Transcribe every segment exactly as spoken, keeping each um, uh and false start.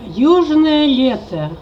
Южное лето.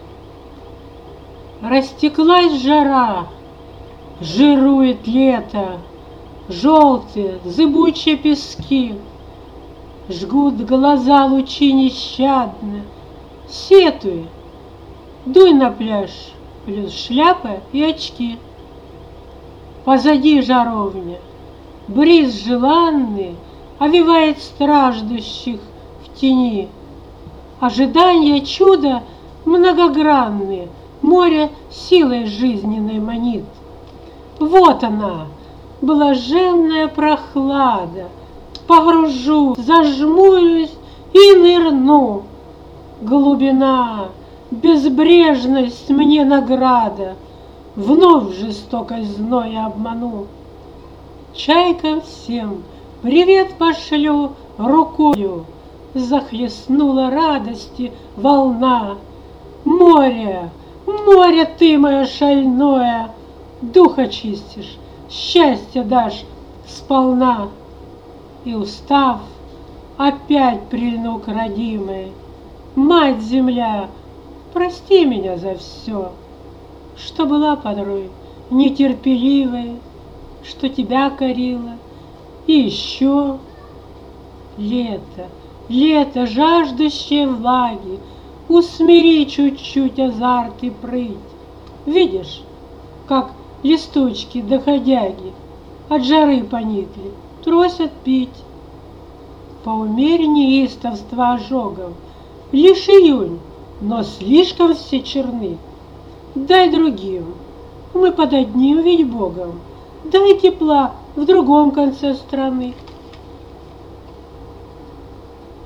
Растеклась жара, жирует лето, желтые, зыбучие пески. Жгут глаза лучи нещадно. Сетуй, дуй на пляж, плюс шляпа и очки. Позади жаровня, бриз желанный овивает страждущих в тени. Ожидания чуда многогранные, море силой жизненной манит. Вот она, блаженная прохлада, погружу, зажмурюсь и нырну. Глубина, безбрежность мне награда, вновь жестокость зноя обману. Чайкам всем привет пошлю рукою, захлестнула радости волна. Море, море ты мое шальное, дух очистишь, счастье дашь сполна. И устав, опять прильну к родимой. Мать-Земля, прости меня за все, что была порой нетерпеливой, что тебя корила. И еще лето, лето, жаждущее влаги, усмири чуть-чуть азарт и прыть. Видишь, как листочки доходяги от жары поникли, просят пить. Поумерь неистовство ожогов, лишь июнь, но слишком все черны. Дай другим, мы под одним ведь Богом, дай тепла в другом конце страны.